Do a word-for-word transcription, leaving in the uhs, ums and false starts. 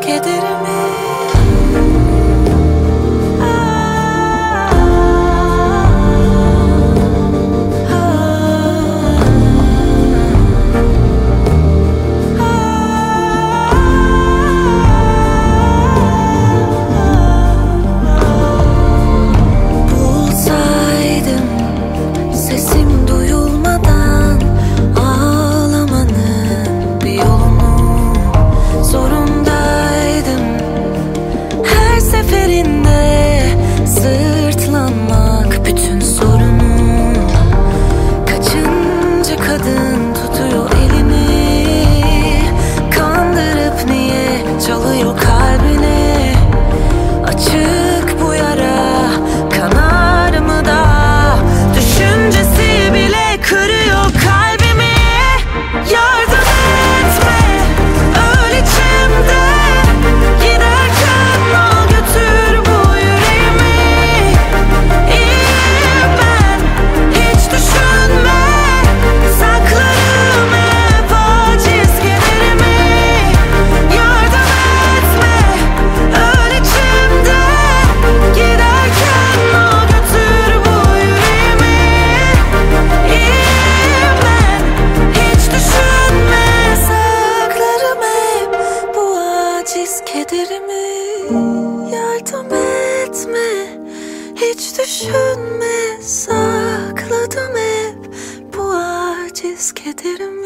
kederimi. Sırtlanmak bütün sorunum. Kaçıncı kadın tutuyor elini, kandırıp niye çalıyor kalbini. Açık bu yara, kanar mı da, düşüncesi bile kırıyor kalbimi. Yardım etme, öl içimde, giderken al götür bu yüreğimi. İyiyim ben, hiç düşünme, saklarım hep aciz kederimi. Yardım etme, öl içimde, giderken al götür bu yüreğimi. İyiyim ben, hiç düşünme, saklarım hep bu aciz kederimi. Yardım etme, hiç düşünme, sakladım hep bu aciz kederimi.